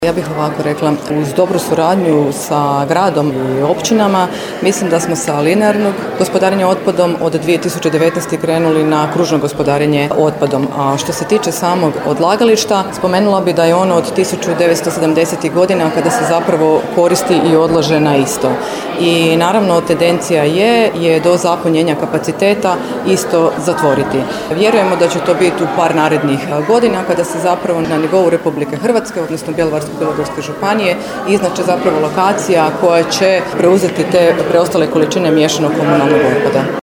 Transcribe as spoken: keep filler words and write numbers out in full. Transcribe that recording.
Ja bih ovako rekla, uz dobru suradnju sa gradom i općinama, mislim da smo sa linearnog gospodarenja otpadom od dvije tisuće devetnaeste. krenuli na kružno gospodarenje otpadom. A što se tiče samog odlagališta, spomenula bi da je ono od tisuću devetsto sedamdesetih. godina kada se zapravo koristi i odlaže na isto. I naravno tendencija je, je do zapunjenja kapaciteta isto zatvoriti. Vjerujemo da će to biti u par narednih godina kada se zapravo na nivou Republike Hrvatske, odnosno Bjelovarsko-bilogorske županije, iznače zapravo lokacija koja će preuzeti te preostale količine miješanog komunalnog otpada.